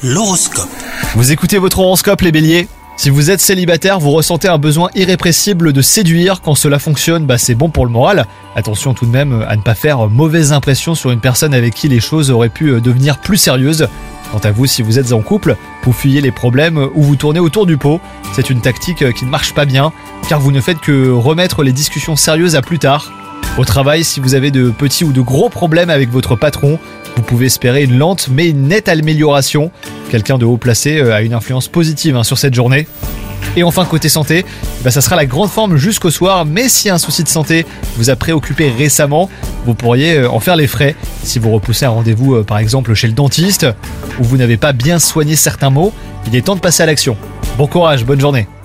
L'horoscope. Vous écoutez votre horoscope les béliers ? Si vous êtes célibataire, vous ressentez un besoin irrépressible de séduire. Quand cela fonctionne, c'est bon pour le moral. Attention tout de même à ne pas faire mauvaise impression sur une personne avec qui les choses auraient pu devenir plus sérieuses. Quant à vous, si vous êtes en couple, vous fuyez les problèmes ou vous tournez autour du pot. C'est une tactique qui ne marche pas bien, car vous ne faites que remettre les discussions sérieuses à plus tard. Au travail, si vous avez de petits ou de gros problèmes avec votre patron, vous pouvez espérer une lente mais une nette amélioration. Quelqu'un de haut placé a une influence positive sur cette journée. Et enfin côté santé, ça sera la grande forme jusqu'au soir, mais si un souci de santé vous a préoccupé récemment, vous pourriez en faire les frais. Si vous repoussez un rendez-vous par exemple chez le dentiste, ou vous n'avez pas bien soigné certains maux, il est temps de passer à l'action. Bon courage, bonne journée.